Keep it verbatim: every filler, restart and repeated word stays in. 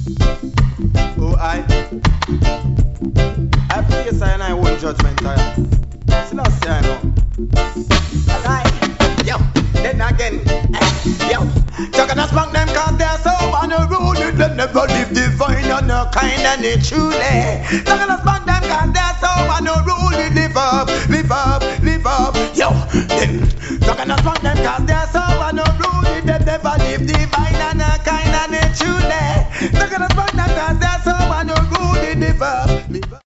Oh, I. I face I and I won't judgment. I. Still I say I know. Alright, yo, then again, eh, yo. Talk and spank them cause they're so unruly. They never live divine and no kind and they truly. Talk and spank them cause they're so unruly. Live up, live up, live up, yo. Then talk and spank them cause they're so unruly. They never live divine and no kind and they truly. Talk and spank them cause